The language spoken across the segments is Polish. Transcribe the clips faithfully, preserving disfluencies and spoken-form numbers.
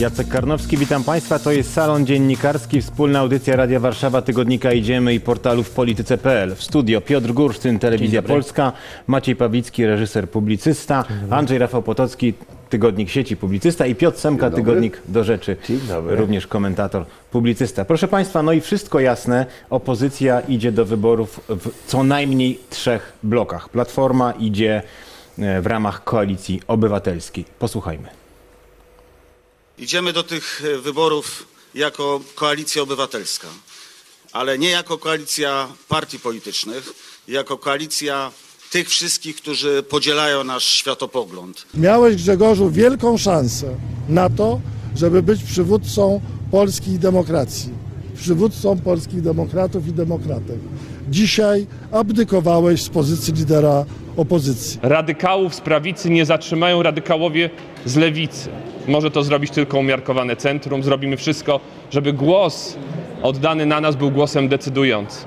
Jacek Karnowski, witam Państwa. To jest Salon Dziennikarski, wspólna audycja Radia Warszawa, Tygodnika Idziemy i portalu w polityce kropka p l. W studio Piotr Gursztyn, Telewizja Polska, Maciej Pawlicki, reżyser, publicysta, Andrzej Rafał Potocki, Tygodnik Sieci, publicysta i Piotr Semka, Tygodnik Do Rzeczy, również komentator, publicysta. Proszę Państwa, no i wszystko jasne, opozycja idzie do wyborów w co najmniej trzech blokach. Platforma idzie w ramach Koalicji Obywatelskiej. Posłuchajmy. Idziemy do tych wyborów jako Koalicja Obywatelska, ale nie jako koalicja partii politycznych, jako koalicja tych wszystkich, którzy podzielają nasz światopogląd. Miałeś, Grzegorzu, wielką szansę na to, żeby być przywódcą polskiej demokracji, przywódcą polskich demokratów i demokratek. Dzisiaj abdykowałeś z pozycji lidera opozycji. Radykałów z prawicy nie zatrzymają radykałowie z lewicy. Może to zrobić tylko umiarkowane centrum. Zrobimy wszystko, żeby głos oddany na nas był głosem decydującym.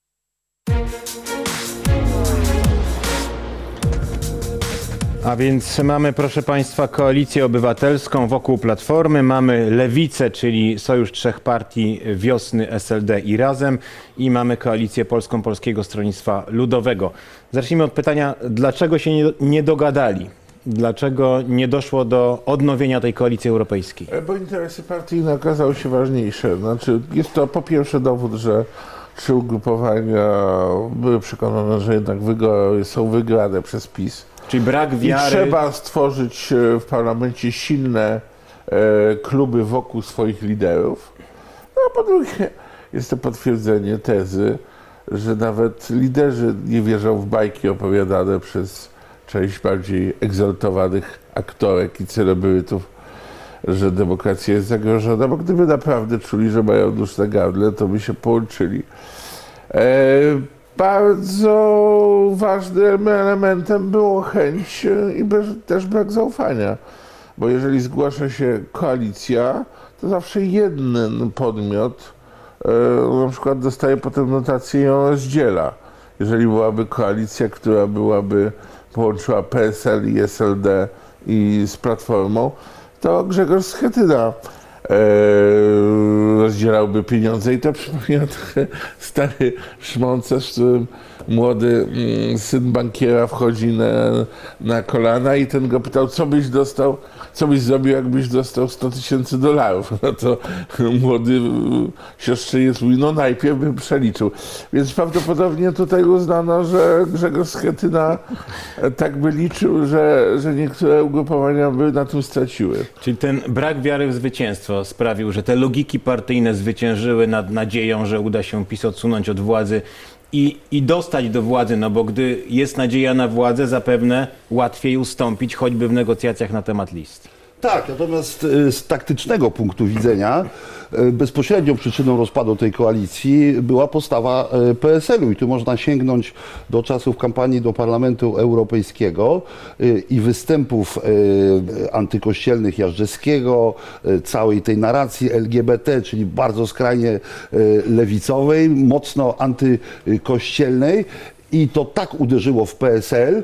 A więc mamy, proszę Państwa, Koalicję Obywatelską wokół Platformy, mamy Lewicę, czyli Sojusz Trzech Partii Wiosny, S L D i Razem, i mamy Koalicję Polską Polskiego Stronnictwa Ludowego. Zacznijmy od pytania, dlaczego się nie, nie dogadali? Dlaczego nie doszło do odnowienia tej koalicji europejskiej? Bo interesy partyjne okazały się ważniejsze. Znaczy, jest to po pierwsze dowód, że trzy ugrupowania były przekonane, że jednak wygra, są wygrane przez PiS. Czyli brak wiary. I trzeba stworzyć w parlamencie silne e, kluby wokół swoich liderów. No a po drugie jest to potwierdzenie tezy, że nawet liderzy nie wierzą w bajki opowiadane przez część bardziej egzaltowanych aktorek i celebrytów, że demokracja jest zagrożona, bo gdyby naprawdę czuli, że mają nóż na gardle, to by się połączyli. E, bardzo ważnym elementem było chęć i bez, też brak zaufania, bo jeżeli zgłasza się koalicja, to zawsze jeden podmiot e, na przykład dostaje potem notację i ją rozdziela. Jeżeli byłaby koalicja, która byłaby połączyła P S L i S L D i z Platformą, to Grzegorz Schetyna e, rozdzielałby pieniądze i to przypomina trochę stary szmoncerz, w którym młody mm, syn bankiera wchodzi na, na kolana i ten go pytał, co byś dostał, co byś zrobił, jakbyś dostał sto tysięcy dolarów. No to młody siostrzeniec mówi, no najpierw bym przeliczył. Więc prawdopodobnie tutaj uznano, że Grzegorz Schetyna tak by liczył, że, że niektóre ugrupowania by na tym straciły. Czyli ten brak wiary w zwycięstwo sprawił, że te logiki partyjne zwyciężyły nad nadzieją, że uda się PiS odsunąć od władzy i, i dostać do władzy, no bo gdy jest nadzieja na władzę, zapewne łatwiej ustąpić, choćby w negocjacjach na temat list. Tak, natomiast z taktycznego punktu widzenia bezpośrednią przyczyną rozpadu tej koalicji była postawa P S L u i tu można sięgnąć do czasów kampanii do Parlamentu Europejskiego i występów antykościelnych Jażdżewskiego, całej tej narracji L G B T, czyli bardzo skrajnie lewicowej, mocno antykościelnej. I to tak uderzyło w P S L,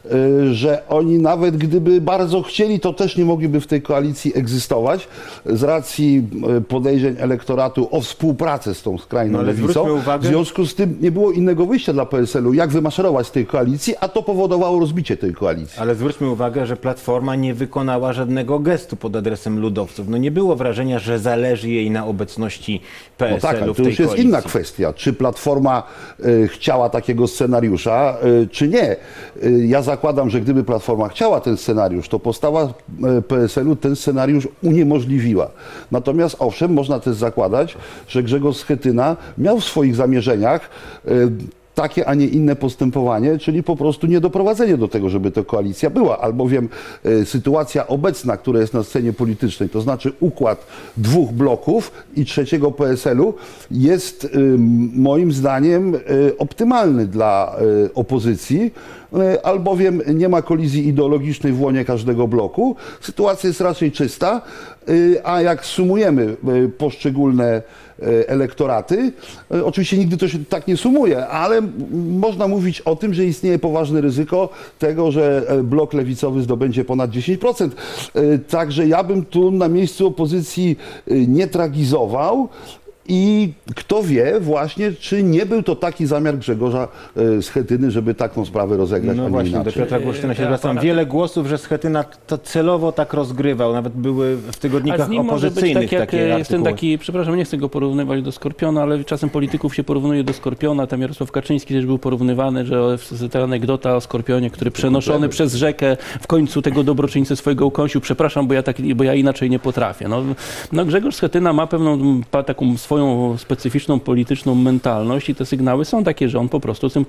że oni nawet gdyby bardzo chcieli, to też nie mogliby w tej koalicji egzystować z racji podejrzeń elektoratu o współpracę z tą skrajną no, lewicą. Uwagę... W związku z tym nie było innego wyjścia dla P S L u, jak wymaszerować z tej koalicji, a to powodowało rozbicie tej koalicji. Ale zwróćmy uwagę, że Platforma nie wykonała żadnego gestu pod adresem ludowców. No nie było wrażenia, że zależy jej na obecności P S L u no tak, ale w to tej już jest koalicji. inna kwestia. Czy Platforma y, chciała takiego scenariusza, czy nie. Ja zakładam, że gdyby Platforma chciała ten scenariusz, to postawa P S L u ten scenariusz uniemożliwiła. Natomiast owszem, można też zakładać, że Grzegorz Schetyna miał w swoich zamierzeniach takie, a nie inne postępowanie, czyli po prostu niedoprowadzenie do tego, żeby ta koalicja była, albowiem y, sytuacja obecna, która jest na scenie politycznej, to znaczy układ dwóch bloków i trzeciego P S L u jest y, moim zdaniem y, optymalny dla y, opozycji, albowiem nie ma kolizji ideologicznej w łonie każdego bloku. Sytuacja jest raczej czysta, a jak sumujemy poszczególne elektoraty, oczywiście nigdy to się tak nie sumuje, ale można mówić o tym, że istnieje poważne ryzyko tego, że blok lewicowy zdobędzie ponad dziesięć procent. Także ja bym tu na miejscu opozycji nie tragizował. I kto wie właśnie, czy nie był to taki zamiar Grzegorza Schetyny, żeby taką sprawę rozegrać, No a nie właśnie, inaczej. do Piotra Gursztyna się zwracam. Wiele głosów, że Schetyna to celowo tak rozgrywał. Nawet były w A tygodnikach z nim może być opozycyjnych tak, jak takie jest ten artykuły. taki, przepraszam, nie chcę go porównywać do Skorpiona, ale czasem polityków się porównuje do Skorpiona. Tam Jarosław Kaczyński też był porównywany, że ta anegdota o Skorpionie, który przenoszony przez rzekę w końcu tego dobroczyńcy swojego ukąsił. Przepraszam, bo ja, tak, bo ja inaczej nie potrafię. No, no Grzegorz Schetyna ma pewną pa, taką swoją specyficzną polityczną mentalność i te sygnały są takie, że on po prostu z tym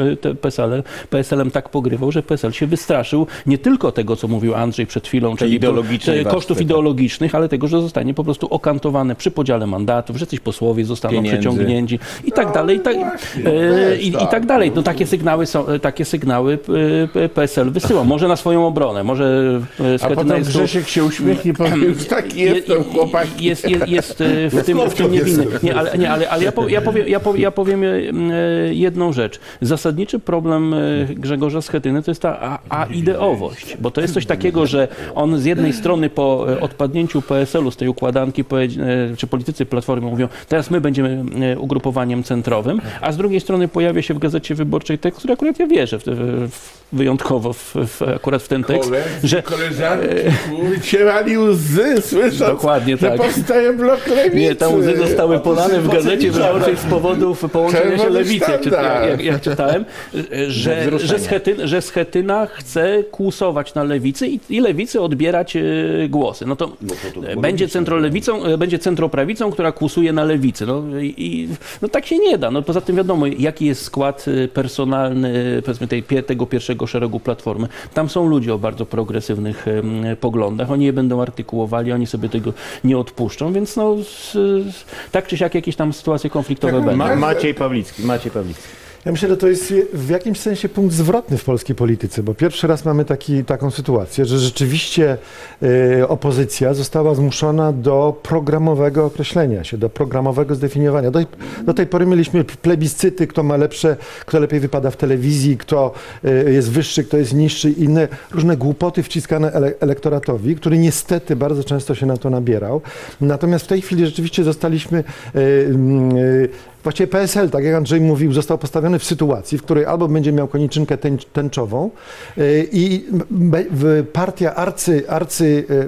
P S L-em, P S L-em tak pogrywał, że P S L się wystraszył nie tylko tego, co mówił Andrzej przed chwilą, czyli ideologicznej kosztów warstwy, ideologicznych, ale tego, że zostanie po prostu okantowane przy podziale mandatów, że coś posłowie zostaną Pieniędzy. przeciągnięci i tak dalej. I tak, e, i, i tak dalej. No takie sygnały są, takie sygnały e, P S L wysyła. Może na swoją obronę, może e, A Schetyna potem jest tu- Grzesiek się uśmiechnie i powie, już taki jestem chłopaki. Jest, jest, jest e, w tym, w tym niewinny. Nie, ale, nie, ale, ale ja, po, ja, powiem, ja, powiem, ja powiem e, jedną rzecz. Zasadniczy problem e, Grzegorza Schetyny to jest ta a, a ideowość, bo to jest coś takiego, że on z jednej strony po e, odpadnięciu P S L-u z tej układanki, powiedz- e, czy politycy Platformy mówią, teraz my będziemy e, ugrupowaniem centrowym, a z drugiej strony pojawia się w Gazecie Wyborczej tekst, który akurat ja wierzę w, w, wyjątkowo w, w, akurat w ten tekst, Koledzy, że koleżanki wycierali łzy, słysząc, Dokładnie że tak. powstaje blok lewicy. nie, te łzy zostały polane w Gazecie Pozytywne. Wyborczej z powodów połączenia się Czerwony lewicy, jak, czyta, sztandar. jak, jak czytałem, że, wzruszenie. że, Schetyna, że Schetyna chce kłusować na lewicy i, i lewicy odbierać e, głosy. No to, e, będzie centrolewicą, e, będzie centroprawicą, która kłusuje na lewicy. No, i, i, no tak się nie da. No, poza tym wiadomo, jaki jest skład e, personalny, powiedzmy tej, pie- tego pierwszego szeregu Platformy. Tam są ludzie o bardzo progresywnych e, poglądach. Oni je będą artykułowali, oni sobie tego nie odpuszczą, więc no, s, s, tak czy siak jakieś tam sytuacje konfliktowe Tak, będą. Ma, Maciej Pawlicki, Maciej Pawlicki. Ja myślę, że to jest w jakimś sensie punkt zwrotny w polskiej polityce, bo pierwszy raz mamy taki, taką sytuację, że rzeczywiście y, opozycja została zmuszona do programowego określenia się, do programowego zdefiniowania. Do, do tej pory mieliśmy plebiscyty, kto ma lepsze, kto lepiej wypada w telewizji, kto y, jest wyższy, kto jest niższy, inne różne głupoty wciskane ele, elektoratowi, który niestety bardzo często się na to nabierał. Natomiast w tej chwili rzeczywiście zostaliśmy y, y, Właściwie P S L, tak jak Andrzej mówił, został postawiony w sytuacji, w której albo będzie miał koniczynkę tęcz, tęczową yy, i be, w partia arcy, arcy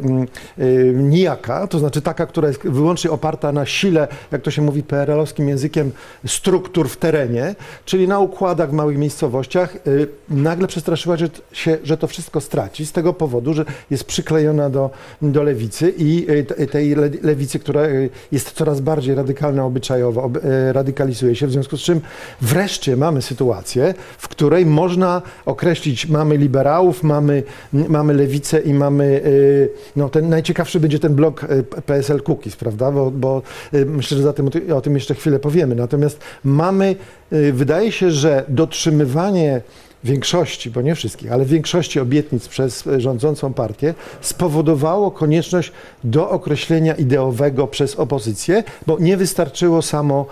yy, yy, nijaka, to znaczy taka, która jest wyłącznie oparta na sile, jak to się mówi P R L-owskim językiem, struktur w terenie, czyli na układach w małych miejscowościach, yy, nagle przestraszyła że, się, że to wszystko straci z tego powodu, że jest przyklejona do, do lewicy i yy, tej le, lewicy, która yy, jest coraz bardziej radykalna obyczajowo, ob, yy, radykalizuje się, w związku z czym wreszcie mamy sytuację, w której można określić, mamy liberałów, mamy, mamy lewicę i mamy, no ten najciekawszy będzie ten blok P S L Kukiz, prawda, bo, bo myślę, że za tym, o tym jeszcze chwilę powiemy. Natomiast mamy, wydaje się, że dotrzymywanie większości, bo nie wszystkich, ale większości obietnic przez rządzącą partię spowodowało konieczność do określenia ideowego przez opozycję, bo nie wystarczyło samo,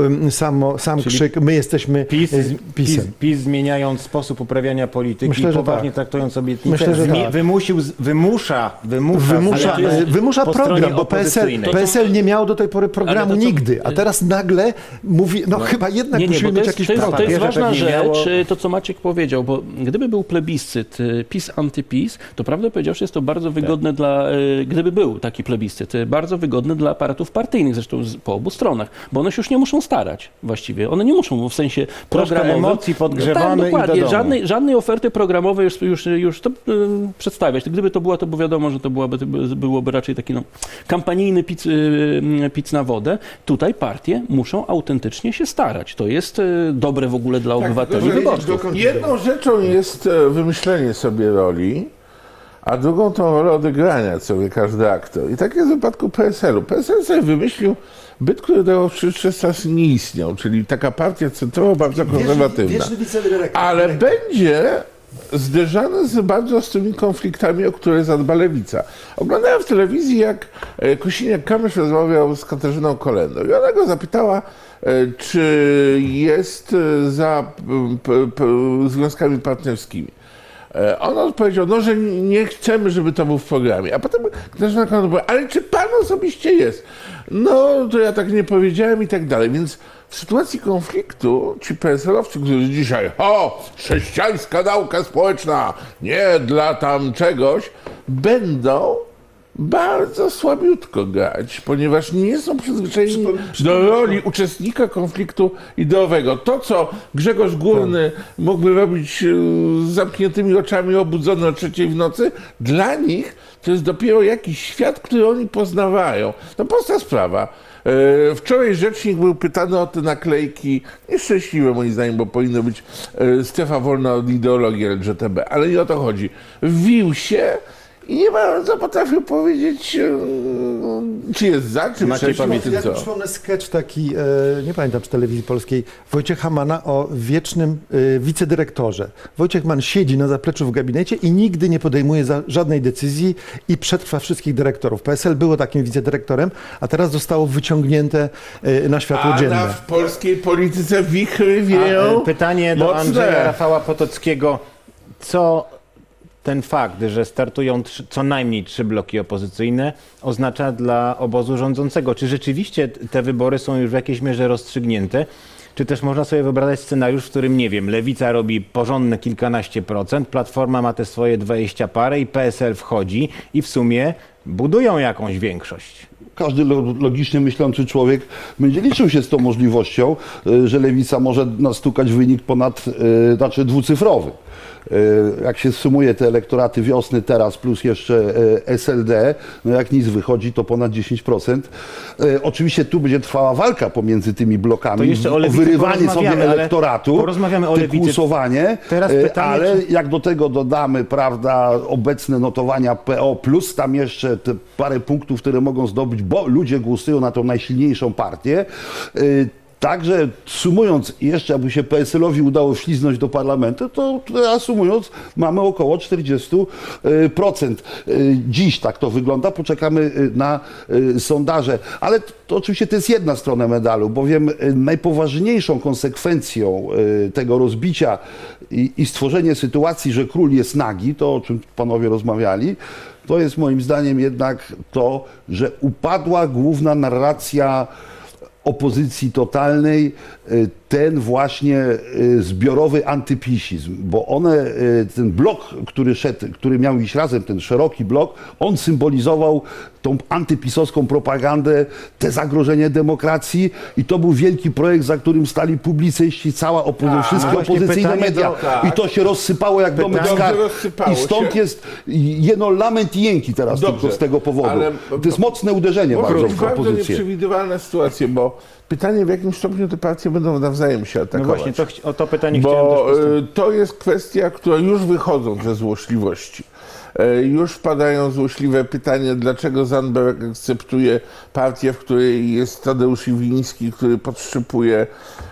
samo sam Czyli krzyk, my jesteśmy PiS, pisem. PiS, PiS zmieniając sposób uprawiania polityki, Myślę, że poważnie tak. traktując obietnice, Myślę, że zmi- tak. wymusił, wymusza, wymusza, Wymusza, ale to jest wymusza po program, stronie bo P S L, opozycyjnej. P S L nie miało do tej pory programu Ale to co- nigdy, a teraz nagle mówi, no, chyba jednak Nie, nie, musimy bo to mieć jest, jakiś to jest, program. to jest Papieża ważna pewnie rzecz, miało- to co Maciek powiedział, bo gdyby był plebiscyt y, PiS-antyPiS, to prawdę powiedziawszy jest to bardzo wygodne Tak. dla, y, gdyby był taki plebiscyt, y, bardzo wygodne dla aparatów partyjnych, zresztą z, po obu stronach, bo one się już nie muszą starać właściwie, one nie muszą w sensie programowym. emocji podgrzewamy tak, i do dokładnie, domu. żadnej, żadnej oferty programowej już, już, już to y, przedstawiać. Gdyby to była, to by wiadomo, że to byłaby, byłoby raczej taki no, kampanijny pic, y, pic na wodę. Tutaj partie muszą autentycznie się starać. To jest y, dobre w ogóle dla obywateli tylko, że wyborców. jedną rzeczą jest e, wymyślenie sobie roli, a drugą tą rolę odegrania, co wie każdy aktor. I tak jest w wypadku P S L-u. P S L sobie wymyślił byt, który do przez czas nie istniał, czyli taka partia centrowa, bardzo konserwatywna. Ale będzie zderzane z bardzo ostrymi konfliktami, o które zadba Lewica. Oglądałem w telewizji, jak Kosiniak-Kamysz rozmawiał z Katarzyną Kolendą i ona go zapytała, czy jest za p- p- związkami partnerskimi. On odpowiedział, no, że nie chcemy, żeby to był w programie. A potem Katarzyna Kolenda powiedziała, ale czy pan osobiście jest? No, to ja tak nie powiedziałem i tak dalej. Więc w sytuacji konfliktu ci P S L-owcy, którzy dzisiaj, o, chrześcijańska nauka społeczna, nie dla tam czegoś, będą bardzo słabiutko grać, ponieważ nie są przyzwyczajeni do roli uczestnika konfliktu ideowego. To, co Grzegorz Górny mógłby robić z zamkniętymi oczami, obudzony o trzeciej w nocy, dla nich to jest dopiero jakiś świat, który oni poznawają. To prosta sprawa. Wczoraj rzecznik był pytany o te naklejki, nieszczęśliwe moim zdaniem, bo powinno być strefa wolna od ideologii L G B T, ale nie o to chodzi. Wbił się i nie bardzo potrafił powiedzieć, czy jest za, czy przeciw, czy Ja co. przypomnę sketch taki, e, nie pamiętam, czy telewizji polskiej, Wojciecha Manna o wiecznym e, wicedyrektorze. Wojciech Mann siedzi na zapleczu w gabinecie i nigdy nie podejmuje za, żadnej decyzji i przetrwa wszystkich dyrektorów. P S L było takim wicedyrektorem, a teraz zostało wyciągnięte e, na światło A dzienne. na w polskiej polityce wichry wieją. A, e, pytanie do mocne. Andrzeja Rafała Potockiego. Co ten fakt, że startują trzy, co najmniej trzy bloki opozycyjne, oznacza dla obozu rządzącego? Czy rzeczywiście te wybory są już w jakiejś mierze rozstrzygnięte? Czy też można sobie wyobrazić scenariusz, w którym, nie wiem, Lewica robi porządne kilkanaście procent, Platforma ma te swoje dwadzieścia parę i P S L wchodzi i w sumie budują jakąś większość? Każdy logicznie myślący człowiek będzie liczył się z tą możliwością, że Lewica może nastukać wynik ponad, znaczy dwucyfrowy. Jak się sumuje te elektoraty wiosny teraz plus jeszcze S L D, no jak nic wychodzi, to ponad dziesięć procent. Oczywiście tu będzie trwała walka pomiędzy tymi blokami, To jeszcze o Lewicy wyrywanie sobie porozmawiamy, ale elektoratu, porozmawiamy o Lewicy. głosowanie, Teraz pytanie, ale czy- jak do tego dodamy, prawda, obecne notowania P O, plus tam jeszcze te parę punktów, które mogą zdobyć, bo ludzie głosują na tą najsilniejszą partię. y, Także sumując, jeszcze aby się P S L-owi udało wśliznąć do parlamentu, to reasumując, mamy około czterdzieści procent. Dziś tak to wygląda, poczekamy na sondaże. Ale to oczywiście to jest jedna strona medalu, bowiem najpoważniejszą konsekwencją tego rozbicia i, i stworzenie sytuacji, że król jest nagi, to o czym panowie rozmawiali, to jest moim zdaniem jednak to, że upadła główna narracja opozycji totalnej, ten właśnie zbiorowy antypisizm, bo one, ten blok, który szedł, który miał iść razem, ten szeroki blok, on symbolizował tą antypisowską propagandę, te zagrożenie demokracji i to był wielki projekt, za którym stali publicyści, cała opozycja, wszystkie właśnie opozycyjne pytanie media. do- tak. I to się rozsypało jak domek Dobrze z kart. rozsypało I stąd się. jest jeno lament i jęki teraz Dobrze, tylko z tego powodu. ale- To jest mocne uderzenie To bardzo jest w bardzo opozycję. nieprzewidywalne sytuacje, bo pytanie, w jakim stopniu te partie będą nawzajem się No atakować. właśnie, to, chci- o to pytanie chciałem Bo też postawić. y, to jest kwestia, która już wychodząc ze złośliwości. Y, Już wpadają złośliwe pytania, dlaczego Zandberg akceptuje partię, w której jest Tadeusz Iwiński, który podszczypuje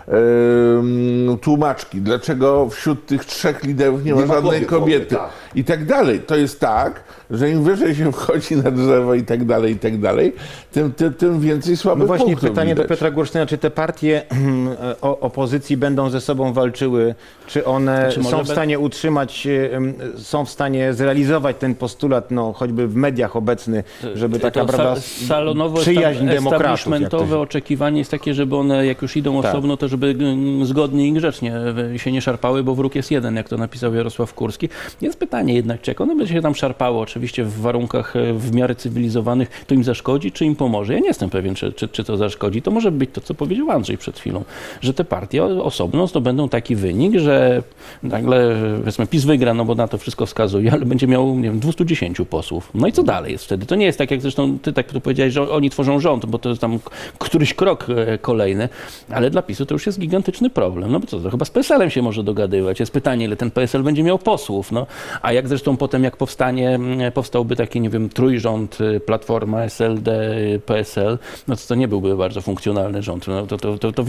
y, tłumaczki. Dlaczego wśród tych trzech liderów nie ma Nie ma żadnej kobiet, kobiety. tak. I tak dalej. To jest tak, że im wyżej się wchodzi na drzewo i tak dalej, i tak dalej, tym, tym, tym więcej słabych No właśnie punktów pytanie widać. do Piotra Górsztyna, czy te partie o, opozycji będą ze sobą walczyły, czy one Czy może są w be- stanie utrzymać, em, są w stanie zrealizować ten postulat, no choćby w mediach obecny, żeby taka To prawda sa- salonowo przyjaźń esta- demokratów. jak to establishmentowe się- oczekiwanie jest takie, żeby one jak już idą Tak. osobno, to żeby mm, zgodnie i grzecznie e, się nie szarpały, bo wróg jest jeden, jak to napisał Jarosław Kurski. Jest pytanie jednak, czy jak one będzie się tam szarpały, oczywiście w warunkach e, w miarę cywilizowanych, to im zaszkodzi, czy im pomoże? Ja nie jestem pewien, czy, czy, czy to zaszkodzi. To może być to, co powiedział Andrzej przed chwilą, że te partie osobno zdobędą taki wynik, że nagle, powiedzmy, PiS wygra, no bo na to wszystko wskazuje, ale będzie miał, nie wiem, dwieście dziesięć posłów. No i co dalej jest wtedy? To nie jest tak, jak zresztą ty tak tu powiedziałeś, że oni tworzą rząd, bo to jest tam k- któryś krok e, kolejny, ale dla PiSu to już jest gigantyczny problem. No bo co, to chyba z P S L-em się może dogadywać. Jest pytanie, ile ten P S L będzie miał posłów, no. A jak zresztą potem, jak powstanie, m, powstałby taki, nie wiem, trójrząd, y, Platforma, S L D, y, P S L, no to to nie byłby bardzo funkcjonalny rząd. No to, to, to, to wiemy wszyscy.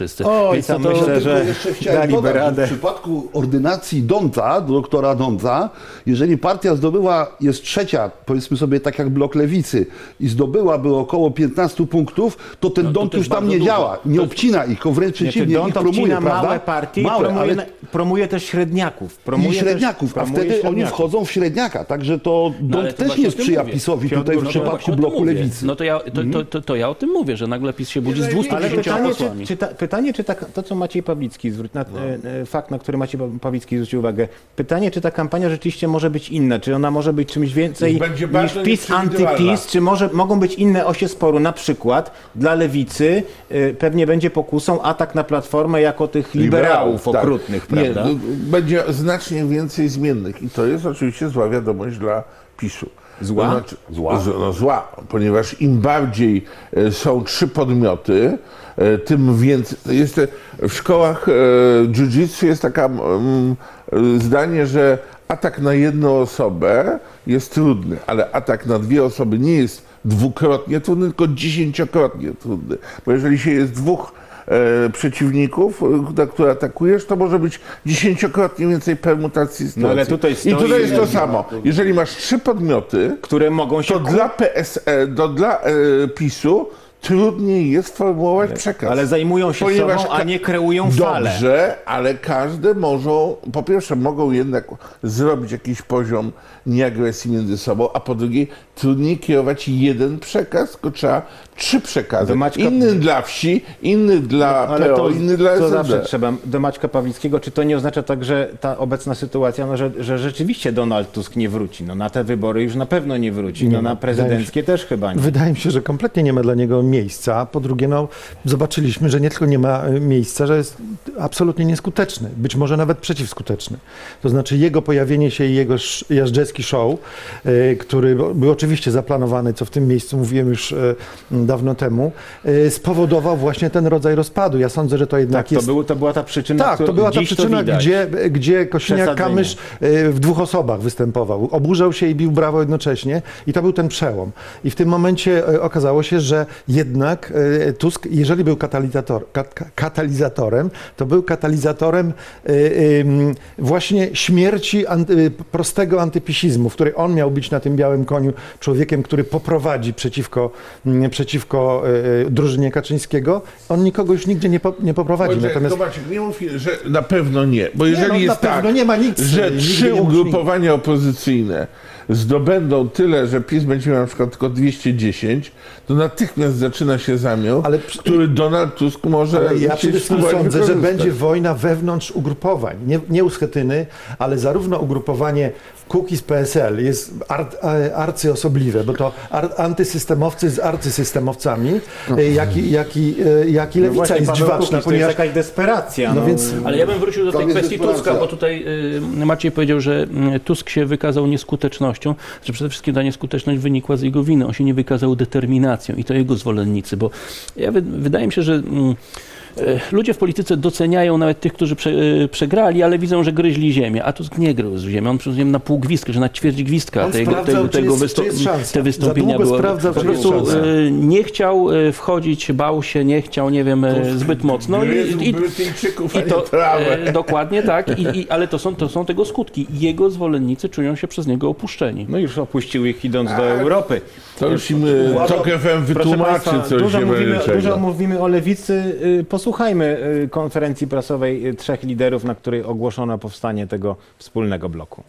wszyscy. Oj, Więc tam to, myślę, Tylko że jeszcze chciałem daliby dodać, że radę. w przypadku ordynacji Dądza, doktora Dądza, jeżeli partia zdobyła, jest trzecia, powiedzmy sobie tak jak blok Lewicy, i zdobyłaby około piętnastu punktów, to ten No, to Dąd też już tam bardzo nie dużo. działa, nie To- obcina ich, tylko wręcz Nie, przeciwnie, Dąd ich promuje, obcina prawda? małe partie, Małe, promuje, ale promuje też średniaków. i Promuje średniaków, też, a promuje wtedy oni średniaków. wchodzą w średniaka, także to No, ale Dąd to też właśnie nie o tym sprzyja mówię. PiS-owi Piotr tutaj w Gurszyn, No to przypadku właśnie o tym bloku mówię. Lewicy. No to ja, to, to, to, to ja o tym mówię, że nagle PiS się budzi z dwustu Ale pięćdziesięcioma pytanie, czy, posłami. czy ta, pytanie, czy ta, to, co Maciej Pawlicki, zwróć, na, e, e, fakt, na który Maciej Pawlicki zwrócił uwagę, pytanie, czy ta kampania rzeczywiście może być inna, czy ona może być czymś więcej Będzie niż bardzo PiS, nieprzewidywalna. antyPiS, czy może, mogą być inne osie sporu, na przykład dla Lewicy e, pewnie będzie pokusą atak na Platformę jako tych liberałów tak. okrutnych, Nie, prawda? no, będzie znacznie więcej zmiennych i to jest oczywiście zła wiadomość dla PiSu. Zła? To znaczy, Zła? z- No zła, ponieważ im bardziej e, są trzy podmioty, e, tym więcej. Jest, e, w szkołach e, jiu-jitsu jest taka mm, e, zdanie, że atak na jedną osobę jest trudny, ale atak na dwie osoby nie jest dwukrotnie trudny, tylko dziesięciokrotnie trudny. Bo jeżeli się jest dwóch e, przeciwników, e, na które atakujesz, to może być dziesięciokrotnie więcej permutacji sytuacji. No ale tutaj I stoi- tutaj jest to samo. Jeżeli masz trzy podmioty, Które mogą się to dla P S E, to dla e, PiSu trudniej jest formułować przekaz. ale zajmują się Ponieważ sobą, a ka- nie kreują falę. Dobrze, ale każde mogą, po pierwsze mogą jednak zrobić jakiś poziom nieagresji między sobą, a po drugie trudniej kierować jeden przekaz, tylko trzeba trzy przekazy. Do Maćka- Inny dla wsi, inny dla Ale P O, to, inny dla to S L zawsze D. trzeba. Do Maćka Pawlickiego, czy to nie oznacza tak, że ta obecna sytuacja, no, że, że rzeczywiście Donald Tusk nie wróci? No, na te wybory już na pewno nie wróci, no, Nie, na wydaje prezydenckie też chyba nie. Wydaje mi się, że kompletnie nie ma dla niego miejsca. Po drugie, no, zobaczyliśmy, że nie tylko nie ma e, miejsca, że jest absolutnie nieskuteczny, być może nawet przeciwskuteczny. To znaczy jego pojawienie się i jego sz- jażdżecki show, e, który był oczywiście zaplanowany, co w tym miejscu mówiłem już e, dawno temu, e, spowodował właśnie ten rodzaj rozpadu. Ja sądzę, że to jednak Tak, to, jest... był, to była ta przyczyna, Tak, którą to była ta dziś to przyczyna, widać. gdzie, gdzie Przesadzenie. Kosiniak-Kamysz e, w dwóch osobach występował. Oburzał się i bił brawo jednocześnie i to był ten przełom. I w tym momencie e, okazało się, że jednak e, Tusk, jeżeli był katalizator, kat, katalizatorem, to był katalizatorem e, e, właśnie śmierci anty, prostego antypisizmu, w której on miał być na tym białym koniu człowiekiem, który poprowadzi przeciwko, m, przeciwko e, drużynie Kaczyńskiego. On nikogo już nigdzie nie, po, nie poprowadzi. Wojciech, Natomiast to Maciek, nie mów, że na pewno nie, bo jeżeli no, na jest pewno tak, nie ma nic, że nigdy trzy nie mów ugrupowania opozycyjne zdobędą tyle, że PiS będzie miał na przykład tylko dwieście dziesięć, to natychmiast zaczyna się zamiał, Ale przy- który Donald Tusk może Ale ja chcieć przede wszystkim spróbować sądzę, że wykorzystać. będzie wojna wewnątrz ugrupowań, nie, nie u Schetyny, ale zarówno ugrupowanie Kukiz P S L jest ar, a- arcyosobliwe, bo to ar, antysystemowcy z arcysystemowcami, e, jak i, jak i, e, jak i No Lewica właśnie, jest Paweł dziwaczna, Kukiz, to jest ponieważ... jakaś desperacja. No No, więc- Ale ja bym wrócił do Tam tej jest kwestii desperacja. Tuska, bo tutaj y, Maciej powiedział, że y, Tusk się wykazał nieskutecznością, że przede wszystkim ta nieskuteczność wynikła z jego winy. On się nie wykazał determinacją i to jego zwolennicy, bo ja, wy, wydaje mi się, że mm, e, ludzie w polityce doceniają nawet tych, którzy prze, e, przegrali, ale widzą, że gryźli ziemię, a Tusk nie gryzł ziemię. On przyznał na pół gwizdka, że na ćwierć gwizdka On tego, sprawdzał, tego, czy tego jest- czy jest szansa. te wystąpienia Za długo były. sprawdzał, Po czy jest prostu szansa. e, nie chciał e, wchodzić, bał się, nie chciał, nie wiem, e, zbyt mocno. Gryzł I, i, Brytyjczyków, a i nie to, trawę. e, dokładnie tak, I, i, ale to są, to są tego skutki. Jego zwolennicy czują się przez niego opuszczeni. no już opuścił ich idąc do Europy. To już im y, Tok F M Proszę wytłumaczy Państwa, coś dużo mówimy, niewolniczego. dużo mówimy o lewicy. Y, Posłuchajmy y, konferencji prasowej y, trzech liderów, na której ogłoszono powstanie tego wspólnego bloku.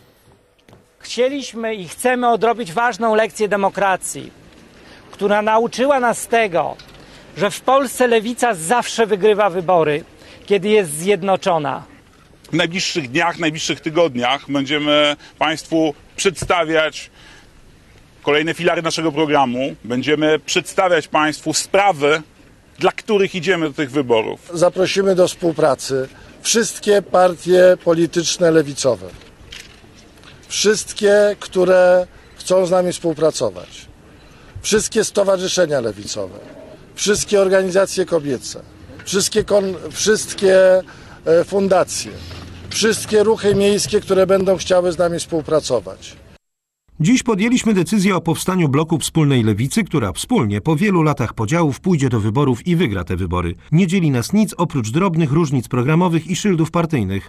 Chcieliśmy i chcemy odrobić ważną lekcję demokracji, która nauczyła nas tego, że w Polsce lewica zawsze wygrywa wybory, kiedy jest zjednoczona. W najbliższych dniach, najbliższych tygodniach będziemy Państwu przedstawiać kolejne filary naszego programu. Będziemy przedstawiać Państwu sprawy, dla których idziemy do tych wyborów. Zaprosimy do współpracy wszystkie partie polityczne lewicowe. Wszystkie, które chcą z nami współpracować. Wszystkie stowarzyszenia lewicowe. Wszystkie organizacje kobiece. Wszystkie, kon, wszystkie e, fundacje. Wszystkie ruchy miejskie, które będą chciały z nami współpracować. Dziś podjęliśmy decyzję o powstaniu bloku wspólnej lewicy, która wspólnie po wielu latach podziałów pójdzie do wyborów i wygra te wybory. Nie dzieli nas nic oprócz drobnych różnic programowych i szyldów partyjnych.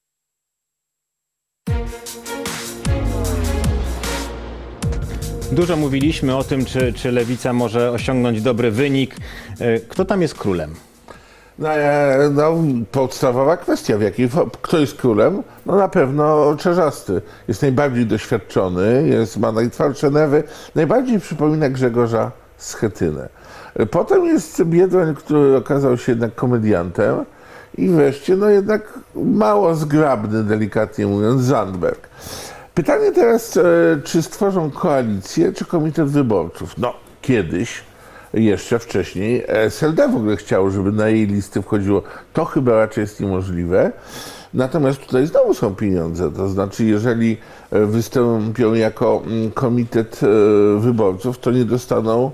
Dużo mówiliśmy o tym, czy, czy lewica może osiągnąć dobry wynik. Kto tam jest królem? No, no, podstawowa kwestia, w jakiej, kto jest królem? No na pewno Czerzasty. Jest najbardziej doświadczony, jest, ma najtwardsze nerwy, najbardziej przypomina Grzegorza Schetynę. Potem jest Biedroń, który okazał się jednak komediantem i wreszcie, no jednak mało zgrabny, delikatnie mówiąc, Zandberg. Pytanie teraz, czy stworzą koalicję, czy komitet wyborców? No, kiedyś, jeszcze wcześniej, S L D w ogóle chciało, żeby na jej listy wchodziło. To chyba raczej jest niemożliwe. Natomiast tutaj znowu są pieniądze. To znaczy, jeżeli wystąpią jako komitet wyborców, to nie dostaną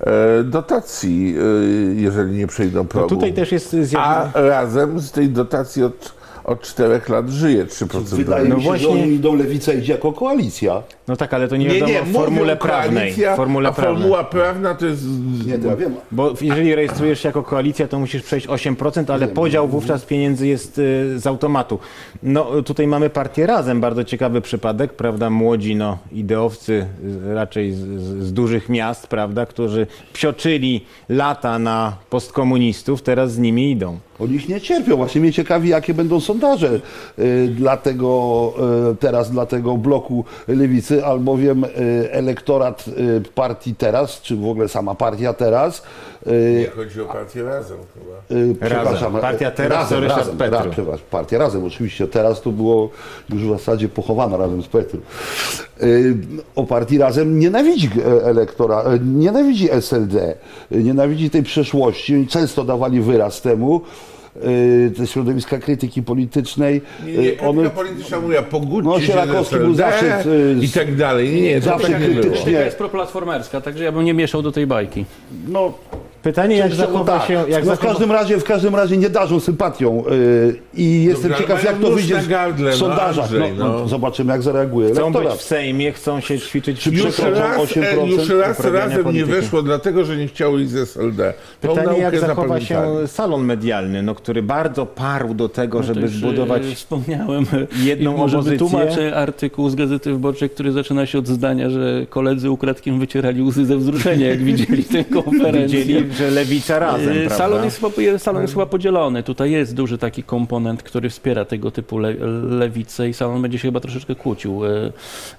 dotacji, jeżeli nie przejdą progu. No tutaj też jest zjawisko. A razem z tej dotacji od od czterech lat żyje trzy procent. Wydaje no mi się, właśnie... że oni idą, lewica idzie jako koalicja. No tak, ale to nie wiadomo nie, nie, w formule prawnej. Formule a formuła prawna to jest... Nie, to ja wiem. Bo jeżeli rejestrujesz się jako koalicja, to musisz przejść osiem procent, ale podział wówczas pieniędzy jest y, z automatu. No tutaj mamy partię Razem, bardzo ciekawy przypadek, prawda, młodzi no, ideowcy y, raczej z, z, z dużych miast, prawda, którzy psioczyli lata na postkomunistów, teraz z nimi idą. Oni ich nie cierpią. Właśnie mnie ciekawi, jakie będą sondaże y, dla tego, y, teraz dla tego bloku lewicy, albowiem y, elektorat y, partii Teraz, czy w ogóle sama partia Teraz. Y, nie chodzi o partię Razem chyba. Y, przepraszam, Razem. Partia Teraz, razem, to Ryszard razem, Petru. ra, przepraszam, partia Razem, oczywiście. Teraz to było już w zasadzie pochowana razem z Petru. Y, o partii Razem nienawidzi elektora, y, nienawidzi S L D, y, nienawidzi tej przeszłości. Oni często dawali wyraz temu. Te środowiska krytyki politycznej. Nie, nie, krytyka one... polityczna mówiła, pogódźcie no, się Sierakowski był zawsze i tak dalej. Nie, nie, zawsze tak nie krytycznie. Krytyka jest proplatformerska, także ja bym nie mieszał do tej bajki. No, pytanie, jak zachowa tak. się... Jak no, zachowa... w, każdym razie, w każdym razie nie darzą sympatią yy, i jestem Dobrze, ciekaw, jak to wyjdzie w, gardle, w sondażach. no, Andrzej, no, no. Zobaczymy, jak zareaguje Chcą elektorat. być w Sejmie, chcą się ćwiczyć... Czy Już przekroczą raz, osiem procent już raz uprawiania razem polityki. nie weszło, dlatego że nie chciało iść z S L D. Tą Pytanie, jak zachowa zapamiętali. się salon medialny, no, który bardzo parł do tego, No żeby już, zbudować e, wspomniałem, jedną i może opozycję. wytłumaczę artykuł z Gazety Wyborczej, który zaczyna się od zdania, że koledzy ukradkiem wycierali łzy ze wzruszenia, jak widzieli tę konferencję. Widzieli, że lewica razem, E, prawda? Salon jest, chyba, salon jest chyba podzielony. Tutaj jest duży taki komponent, który wspiera tego typu le, lewicę i salon będzie się chyba troszeczkę kłócił e,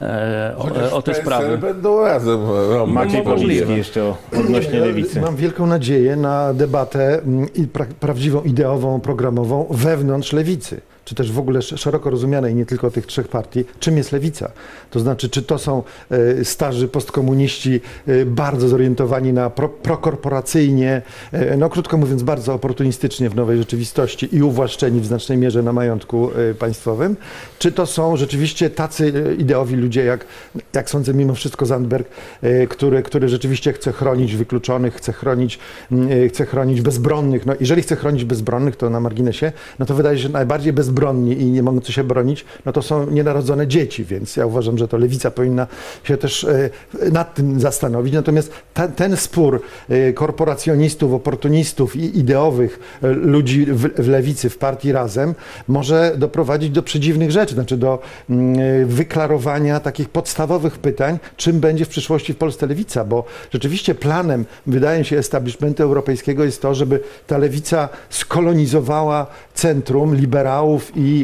e, o, o te sprawy. Będą razem. Rom, Maciej No, możliwe. Pawlicki jeszcze o, odnośnie lewicy. Mam wielką nadzieję na debatę mm, i pra, prawdziwą, ideową, programową wewnątrz lewicy, czy też w ogóle szeroko rozumianej, nie tylko tych trzech partii, czym jest lewica. To znaczy, czy to są e, starzy postkomuniści e, bardzo zorientowani na pro, prokorporacyjnie, e, no krótko mówiąc bardzo oportunistycznie w nowej rzeczywistości i uwłaszczeni w znacznej mierze na majątku e, państwowym, czy to są rzeczywiście tacy e, ideowi ludzie, jak, jak sądzę mimo wszystko Zandberg, e, który, który rzeczywiście chce chronić wykluczonych, chce chronić, e, chce chronić bezbronnych. No, jeżeli chce chronić bezbronnych, to na marginesie, no to wydaje się, że najbardziej bezbronni i nie mogący się bronić, no to są nienarodzone dzieci, więc ja uważam, że to lewica powinna się też e, nad tym zastanowić. Natomiast ta, ten spór e, korporacjonistów, oportunistów i ideowych e, ludzi w, w lewicy, w partii Razem może doprowadzić do przedziwnych rzeczy, znaczy do mm, wyklarowania takich podstawowych pytań, czym będzie w przyszłości w Polsce lewica, bo rzeczywiście planem, wydaje się, establishmentu europejskiego jest to, żeby ta lewica skolonizowała centrum liberałów i,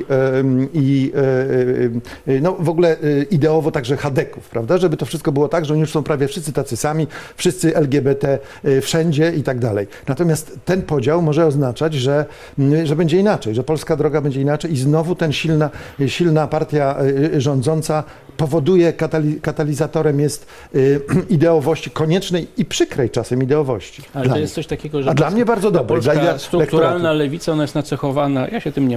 i no, w ogóle ideowo także chadeków, prawda? Żeby to wszystko było tak, że oni już są prawie wszyscy tacy sami, wszyscy L G B T wszędzie i tak dalej. Natomiast ten podział może oznaczać, że, że będzie inaczej, że polska droga będzie inaczej i znowu ten silna, silna partia rządząca powoduje, katali, katalizatorem jest y, ideowości koniecznej i przykrej czasem ideowości. Ale dla to mnie. jest coś takiego, że... A dla mnie bardzo dobre. Polska dla strukturalna lektoratu. lewica, ona jest nacechowana, ja się tym nie martwię,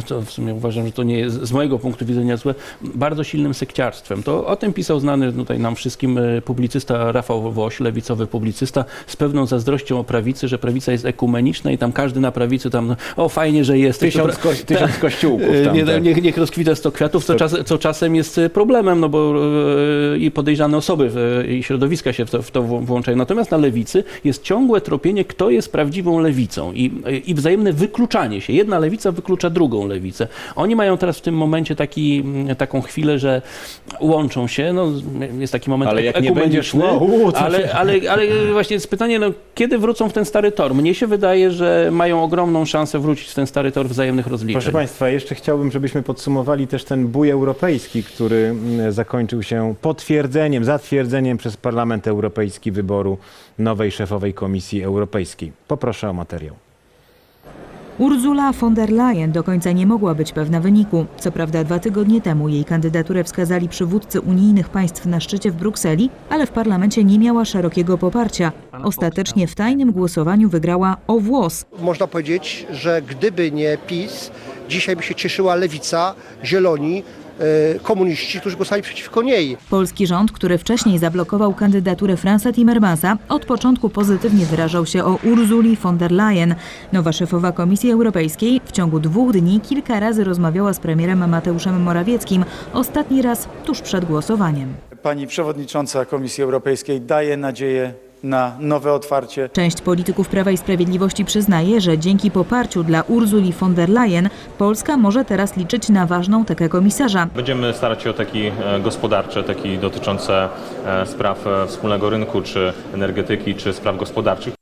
to w sumie uważam, że to nie jest z mojego punktu widzenia złe, bardzo silnym sekciarstwem. To o tym pisał znany tutaj nam wszystkim publicysta Rafał Woś, lewicowy publicysta, z pewną zazdrością o prawicy, że prawica jest ekumeniczna i tam każdy na prawicy tam, o fajnie, że jest. Tysiąc, ko tysiąc kościółków tam, nie, tak. niech, niech rozkwita sto kwiatów, co, czas, co czasem jest problemem, no bo yy, i podejrzane osoby yy, i środowiska się w to, w to włączają. Natomiast na lewicy jest ciągłe tropienie, kto jest prawdziwą lewicą i, yy, i wzajemne wykluczanie się. Jedna lewica wyklucza drugą lewicę. Oni mają teraz w tym momencie taki, taką chwilę, że łączą się, no jest taki moment ale jak ekumeniczny, nie będzie szło, uu, ale, ale, ale właśnie jest pytanie, no, kiedy wrócą w ten stary tor? Mnie się wydaje, że mają ogromną szansę wrócić w ten stary tor wzajemnych rozliczeń. Proszę Państwa, jeszcze chciałbym, żebyśmy podsumowali też ten bój europejski, który zakończył się potwierdzeniem, zatwierdzeniem przez Parlament Europejski wyboru nowej szefowej Komisji Europejskiej. Poproszę o materiał. Ursula von der Leyen do końca nie mogła być pewna wyniku. Co prawda dwa tygodnie temu jej kandydaturę wskazali przywódcy unijnych państw na szczycie w Brukseli, ale w parlamencie nie miała szerokiego poparcia. Ostatecznie w tajnym głosowaniu wygrała o włos. Można powiedzieć, że gdyby nie PiS, dzisiaj by się cieszyła lewica, zieloni, komuniści, którzy głosowali przeciwko niej. Polski rząd, który wcześniej zablokował kandydaturę Franza Timmermansa, od początku pozytywnie wyrażał się o Ursuli von der Leyen. Nowa szefowa Komisji Europejskiej w ciągu dwóch dni kilka razy rozmawiała z premierem Mateuszem Morawieckim, ostatni raz tuż przed głosowaniem. Pani przewodnicząca Komisji Europejskiej daje nadzieję na nowe otwarcie. Część polityków Prawa i Sprawiedliwości przyznaje, że dzięki poparciu dla Ursuli von der Leyen Polska może teraz liczyć na ważną tekę komisarza. Będziemy starać się o taki gospodarcze, taki dotyczące spraw wspólnego rynku, czy energetyki, czy spraw gospodarczych.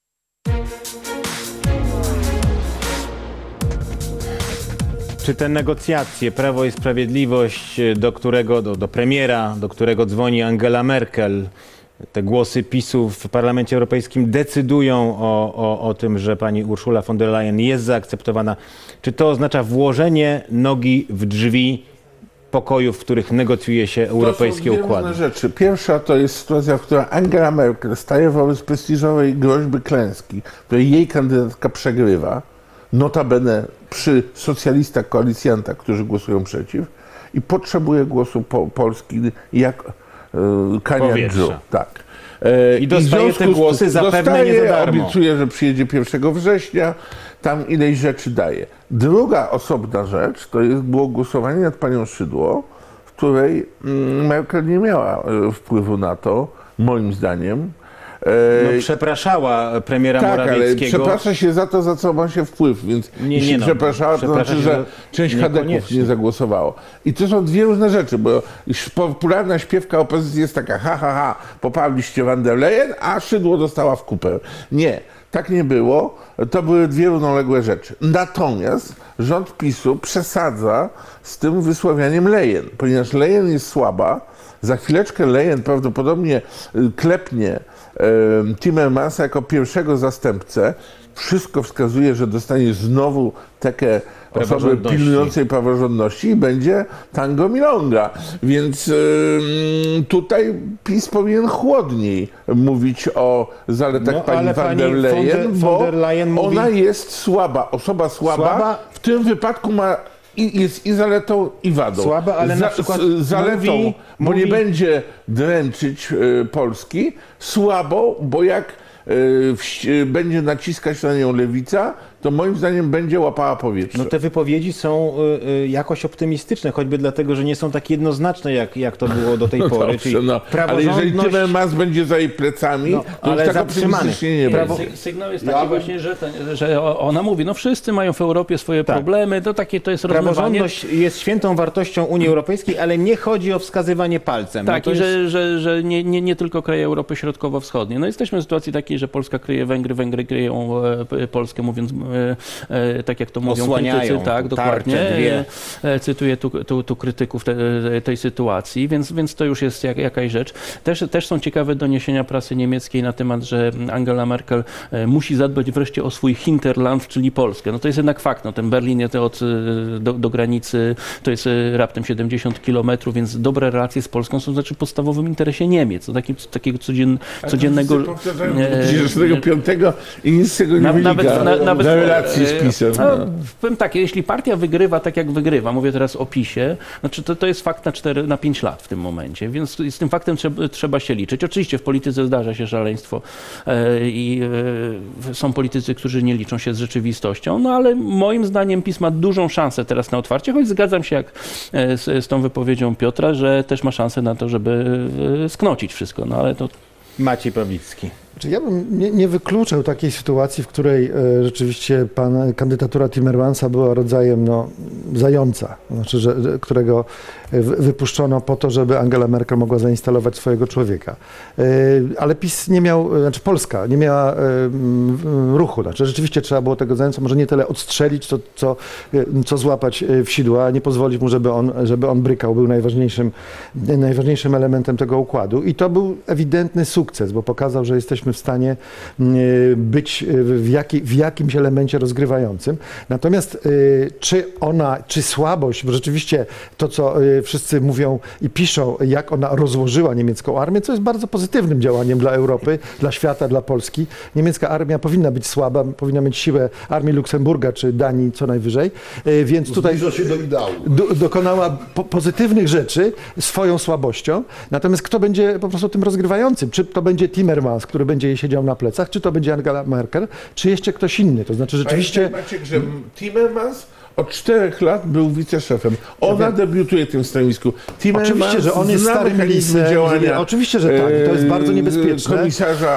Czy te negocjacje, Prawo i Sprawiedliwość, do którego, do, do premiera, do którego dzwoni Angela Merkel, te głosy PiSu w Parlamencie Europejskim decydują o, o, o tym, że pani Ursula von der Leyen jest zaakceptowana. Czy to oznacza włożenie nogi w drzwi pokojów, w których negocjuje się europejskie układy? To są dwie różne rzeczy. Pierwsza to jest sytuacja, w której Angela Merkel staje wobec prestiżowej groźby klęski, której jej kandydatka przegrywa, notabene przy socjalistach, koalicjantach, którzy głosują przeciw, i potrzebuje głosu po, Polski jak Kania Dżu. Tak. I dostaje te głosy zapewne nie za darmo. Obiecuje, że przyjedzie pierwszego września, tam ileś rzeczy daje. Druga osobna rzecz to jest, było głosowanie nad panią Szydło, w której Merkel nie miała wpływu na to, moim zdaniem. No, przepraszała premiera tak, Morawieckiego. Ale przeprasza się za to, za co ma się wpływ, więc nie, jeśli nie no, przepraszała, to znaczy, że część chadeków nie zagłosowało. I to są dwie różne rzeczy, bo popularna śpiewka opozycji jest taka, ha, ha, ha, poparliście Van der Leyen, a Szydło dostała w kupę. Nie, tak nie było. To były dwie równoległe rzeczy. Natomiast rząd PiSu przesadza z tym wysławianiem Leyen, ponieważ Leyen jest słaba. Za chwileczkę Leyen prawdopodobnie klepnie Timmermansa jako pierwszego zastępcę. Wszystko wskazuje, że dostanie znowu taką osobę pilnującej praworządności i będzie tango milonga. Więc yy, tutaj PiS powinien chłodniej mówić o zaletach no, pani Van der Leyen, bo von der Leyen mówi... ona jest słaba. Osoba słaba, słaba w tym wypadku ma I jest i zaletą, i wadą. Słaba, ale na przykład z, zaletą, mówi, bo mówi... nie będzie dręczyć y, Polski. Słabo, bo jak y, w, będzie naciskać na nią lewica, to moim zdaniem będzie łapała powietrze. No te wypowiedzi są y, y, jakoś optymistyczne, choćby dlatego, że nie są tak jednoznaczne, jak, jak to było do tej no pory. Dobrze, czyli no, ale jeżeli Timmermans będzie za jej plecami, no, to ale już tak optymistycznie nie Prawo... będzie. Sygnał jest taki ja właśnie, że, ten, że ona mówi, no wszyscy mają w Europie swoje tak. problemy, to takie to jest rozmawianie. Praworządność jest świętą wartością Unii Europejskiej, ale nie chodzi o wskazywanie palcem. Tak, no i jest... że, że, że nie, nie, nie tylko kraje Europy Środkowo-Wschodniej. No jesteśmy w sytuacji takiej, że Polska kryje Węgry, Węgry kryją e, Polskę, mówiąc e, e, tak jak to mówią krytycy, tak, dokładnie. E, cytuję tu, tu, tu krytyków te, tej sytuacji, więc, więc to już jest jak, jakaś rzecz. Też, też są ciekawe doniesienia prasy niemieckiej na temat, że Angela Merkel e, musi zadbać wreszcie o swój Hinterland, czyli Polskę. No to jest jednak fakt, no ten Berlin jest od, do, do granicy, to jest raptem siedemdziesiąt kilometrów, więc dobre relacje z Polską są znaczy w podstawowym interesie Niemiec. To taki, takiego codzien, codziennego... dwudziestego piątego i nic z tego nie na, wynika. Nawet, na, nawet, relacji z PiS-em. No, powiem tak, jeśli partia wygrywa tak jak wygrywa, mówię teraz o PiSie, znaczy to, to jest fakt na, cztery, na pięć lat w tym momencie, więc z tym faktem trzeba, trzeba się liczyć. Oczywiście w polityce zdarza się szaleństwo e, i e, są politycy, którzy nie liczą się z rzeczywistością, no ale moim zdaniem PiS ma dużą szansę teraz na otwarcie, choć zgadzam się jak e, z, z tą wypowiedzią Piotra, że też ma szansę na to, żeby e, sknocić wszystko, no ale to... Maciej Pawlicki. Ja bym nie, nie wykluczał takiej sytuacji, w której e, rzeczywiście pan, kandydatura Timmermansa była rodzajem no, zająca, znaczy, że, którego w, wypuszczono po to, żeby Angela Merkel mogła zainstalować swojego człowieka. E, ale PiS nie miał, znaczy Polska nie miała e, ruchu, znaczy rzeczywiście trzeba było tego zająca może nie tyle odstrzelić, co, co, co złapać w sidła, nie pozwolić mu, żeby on, żeby on brykał, był najważniejszym, najważniejszym elementem tego układu. I to był ewidentny sukces, bo pokazał, że jesteśmy w stanie być w, jaki, w jakimś elemencie rozgrywającym. Natomiast czy ona, czy słabość, bo rzeczywiście to, co wszyscy mówią i piszą, jak ona rozłożyła niemiecką armię, co jest bardzo pozytywnym działaniem dla Europy, dla świata, dla Polski. Niemiecka armia powinna być słaba, powinna mieć siłę armii Luksemburga czy Danii co najwyżej, więc tutaj się do ideału. Do, dokonała po, pozytywnych rzeczy swoją słabością. Natomiast kto będzie po prostu tym rozgrywającym? Czy to będzie Timmermans, który będzie jej siedział na plecach, czy to będzie Angela Merkel, czy jeszcze ktoś inny. To znaczy rzeczywiście... Maciek, że Timmermans od czterech lat był wiceszefem. Ona ja debiutuje w tym stanowisku. Timmermans oczywiście, że on jest starym lisem. Oczywiście, że tak. To jest bardzo niebezpieczne. Komisarza,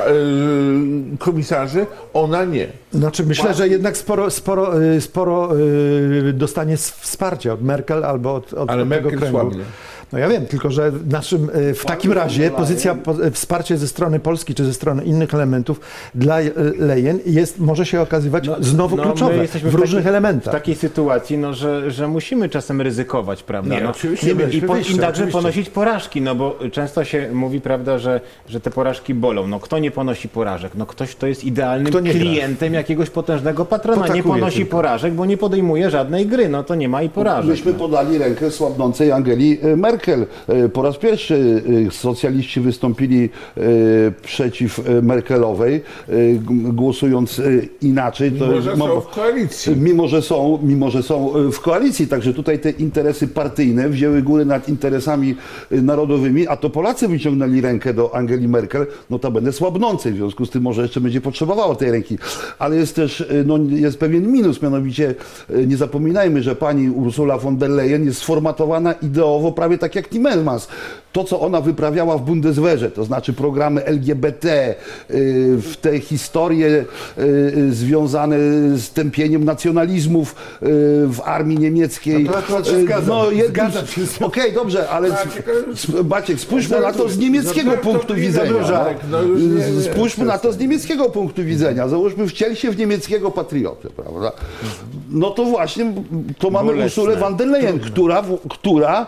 komisarzy, ona nie. Znaczy myślę, że jednak sporo, sporo, sporo dostanie wsparcia od Merkel albo od, od, Ale od Merkel tego kręgu. słabnie. No ja wiem, tylko że naszym, w takim razie pozycja, wsparcie ze strony Polski czy ze strony innych elementów dla Leyen jest, może się okazywać no, znowu no, kluczowe w, w różnych taki, elementach. W takiej sytuacji, no, że, że musimy czasem ryzykować, prawda? Nie, no, oczywiście. I, Nie, i, po, wyjścia, i także oczywiście. ponosić porażki, no bo często się mówi, prawda, że, że te porażki bolą. No kto nie ponosi porażek? No ktoś, kto jest idealnym klientem gra. jakiegoś potężnego patrona. Potakuje nie ponosi tylko. porażek, bo nie podejmuje żadnej gry. No to nie ma i porażek. Myśmy no. podali rękę słabnącej Angeli Merkel. Po raz pierwszy socjaliści wystąpili przeciw Merkelowej, głosując inaczej. To mimo, że są w koalicji. Mimo że są, mimo, że są w koalicji. Także tutaj te interesy partyjne wzięły górę nad interesami narodowymi, a to Polacy wyciągnęli rękę do Angeli Merkel, notabene słabnącej. W związku z tym może jeszcze będzie potrzebowało tej ręki. Ale jest też no, jest pewien minus, mianowicie nie zapominajmy, że pani Ursula von der Leyen jest sformatowana ideowo prawie tak jak Timmermans. To, co ona wyprawiała w Bundeswehrze, to znaczy programy L G B T, w te historie związane z tępieniem nacjonalizmów w armii niemieckiej. No to, to się zgadzam. No, zgadzam się. Okej, okay, dobrze, ale Maciek, spójrzmy na to z niemieckiego punktu widzenia. No. Spójrzmy na to z niemieckiego punktu widzenia. Załóżmy, wciel się w niemieckiego patriotę, prawda? No to właśnie, to mamy Ursulę von der Leyen, która, która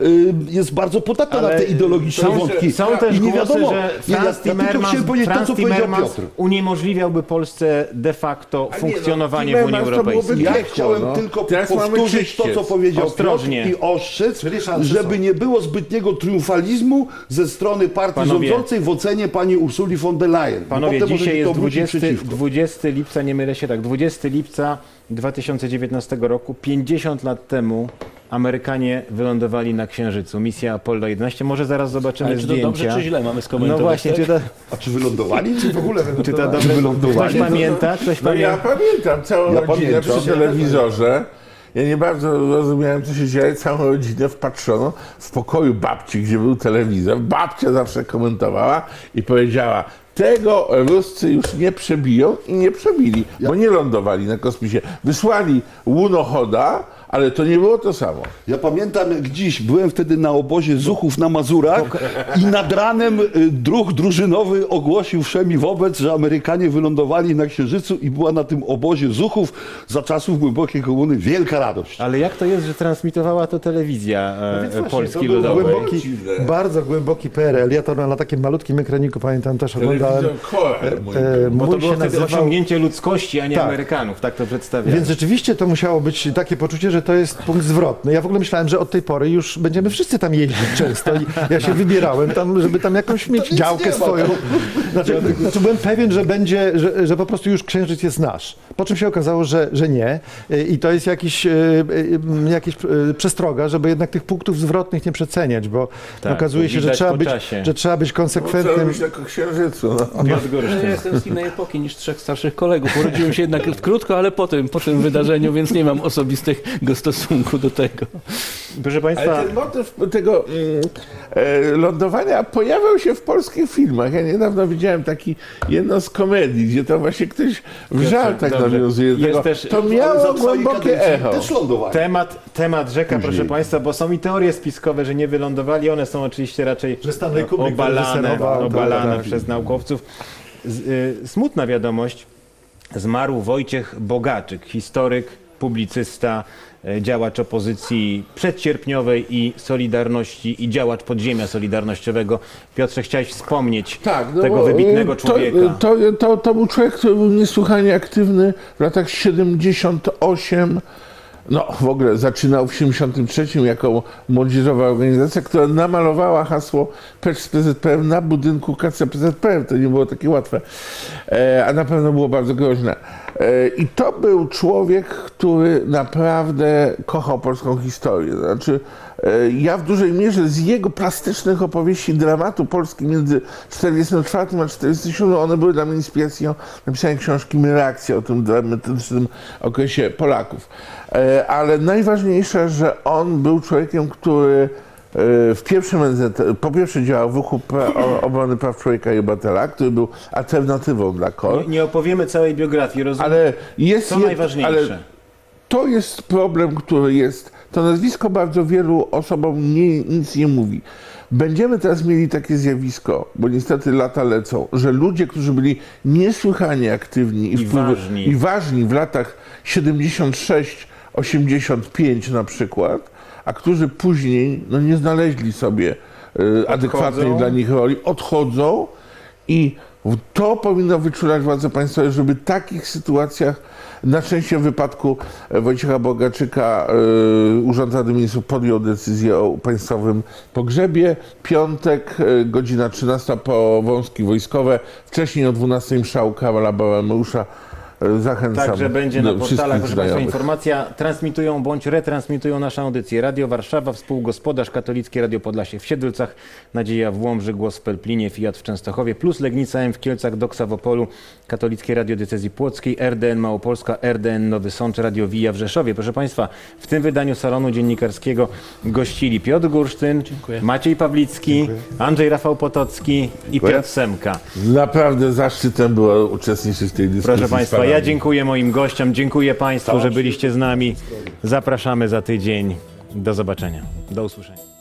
jest bardzo podatna na te ideologiczne są, wątki. Są też I nie głosy, wiadomo, że Franz ja, ja tylko chciałem powiedzieć to, co powiedział Piotr. uniemożliwiałby Polsce de facto A funkcjonowanie nie, no, w Unii Europejskiej. Ja chciałem no. tylko Teraz powtórzyć to, co powiedział Ostrożnie. Piotr i ostrzec, żeby nie było zbytniego triumfalizmu ze strony partii Panowie, rządzącej w ocenie pani Ursuli von der Leyen. Panowie, no dzisiaj jest dwudziestego lipca, nie mylę się tak, dwudziestego lipca dwa tysiące dziewiętnastego roku, pięćdziesiąt lat temu Amerykanie wylądowali na Księżycu. Misja Apollo jedenaście. Może zaraz zobaczymy Ale czy zdjęcia. to dobrze, czy źle mamy skomentować? No właśnie, tak? czy to... A czy wylądowali? Czy w ogóle wylądowali? Czy to dobre? Wylądowali? Ktoś pamięta? Ktoś no pamięta? ja pamiętam całą ja rodzinę pamiętam. przy telewizorze. Ja nie bardzo rozumiałem, co się dzieje. Całą rodzinę wpatrzono w pokoju babci, gdzie był telewizor. Babcia zawsze komentowała i powiedziała: tego Ruscy już nie przebiją i nie przebili, ja. bo nie lądowali na kosmosie. Wysłali łunochoda, ale to nie było to samo. Ja pamiętam jak dziś, byłem wtedy na obozie Zuchów na Mazurach i nad ranem druh drużynowy ogłosił wszemi wobec, że Amerykanie wylądowali na Księżycu i była na tym obozie Zuchów za czasów głębokiej komuny wielka radość. Ale jak to jest, że transmitowała to telewizja no e, Polski to Ludowej? Głęboki, bardzo głęboki P R L. Ja to na, na takim malutkim ekraniku pamiętam też oglądałem. E, Bo to było wtedy nazywał... osiągnięcie ludzkości, a nie tak. Amerykanów, tak to przedstawiałem. Więc rzeczywiście to musiało być takie poczucie, że to jest punkt zwrotny. Ja w ogóle myślałem, że od tej pory już będziemy wszyscy tam jeździć często. I ja się wybierałem tam, żeby tam jakąś mieć działkę swoją. Znaczy, znaczy byłem pewien, że będzie, że, że po prostu już Księżyc jest nasz. Po czym się okazało, że, że nie. I to jest jakiś, jakiś przestroga, żeby jednak tych punktów zwrotnych nie przeceniać, bo Tak, okazuje się, że widać trzeba, po być, czasie. że trzeba być konsekwentnym. Trzeba być jako Księżycu. No. Piotr Gursztyn. Ja jestem z innej epoki niż trzech starszych kolegów. Urodziłem się jednak krótko, ale po tym, po tym wydarzeniu, więc nie mam osobistego stosunku do tego. Proszę Państwa, Ale ten motyw tego mm, e, lądowania pojawiał się w polskich filmach. Ja niedawno widziałem taki jedną z komedii, gdzie to właśnie ktoś w żal tak dobrze. nawiązuje do Jest tego. też- To Ale za miało twojej głębokie kadencji echo. też lądowanie. temat, temat rzeka, Później. proszę Państwa, bo są i teorie spiskowe, że nie wylądowali. One są oczywiście raczej Że Stanley Kubrick obalane, wyreżyserował, obalane tak. przez naukowców. Z, y, smutna wiadomość. Zmarł Wojciech Bogaczyk, historyk, publicysta, y, działacz opozycji przedsierpniowej i Solidarności i działacz podziemia solidarnościowego. Piotrze, chciałeś wspomnieć Tak, no tego bo, wybitnego y, człowieka. To, to, to, to był człowiek, który był niesłychanie aktywny w latach siedemdziesiątym ósmym. No w ogóle zaczynał w siedemdziesiątym trzecim jako młodzieżowa organizacja, która namalowała hasło Precz z P Z P R na budynku K C P Z P R. To nie było takie łatwe, e, a na pewno było bardzo groźne. E, I to był człowiek, który naprawdę kochał polską historię. Znaczy, e, ja w dużej mierze z jego plastycznych opowieści dramatu Polski między czterdziestym czwartym a czterdziestym siódmym, one były dla mnie inspiracją napisania książki Reakcja o tym dramatycznym okresie Polaków. E, ale najważniejsze, że on był człowiekiem, który w pierwszym N Z T, po pierwsze działał w ruchu pra, o, obrony praw człowieka i obywatela, który był alternatywą dla K O R. Nie, nie opowiemy całej biografii, rozumiem. Ale jest Co jed- najważniejsze? Ale to jest problem, który jest. To nazwisko bardzo wielu osobom nie, nic nie mówi. Będziemy teraz mieli takie zjawisko, bo niestety lata lecą, że ludzie, którzy byli niesłychanie aktywni i, I wpływy, ważni. i ważni w latach siedemdziesiąt sześć osiemdziesiąt pięć na przykład, a którzy później no, nie znaleźli sobie y, adekwatnej dla nich roli, odchodzą i to powinno wyczulać władze państwowe, żeby w takich sytuacjach, na szczęście w wypadku Wojciecha Bogaczyka y, Urząd Rady Ministrów podjął decyzję o państwowym pogrzebie. Piątek, y, godzina trzynasta po wąski wojskowe, wcześniej o dwunastej msza u Karola Barameusza. Zachęcam. Także będzie na do portalach, wszystkich proszę Państwa, znajomych. informacja. Transmitują bądź retransmitują naszą audycję Radio Warszawa, współgospodarz Katolickie Radio Podlasie w Siedlcach, Nadzieja w Łomży, Głos w Pelplinie, Fiat w Częstochowie, plus Legnica M w Kielcach, Doksa w Opolu, Katolickie Radio Diecezji Płockiej, R D N Małopolska, R D N Nowy Sącz, Radio Wija w Rzeszowie. Proszę Państwa, w tym wydaniu Salonu Dziennikarskiego gościli Piotr Gursztyn, Dziękuję. Maciej Pawlicki, Dziękuję. Andrzej Rafał Potocki i Dziękuję. Piotr Semka. Naprawdę zaszczytem było uczestniczyć w tej dyskusji. Proszę Państwa, z panami. ja dziękuję moim gościom, dziękuję Państwu, że byliście z nami. Zapraszamy za tydzień. Do zobaczenia. Do usłyszenia.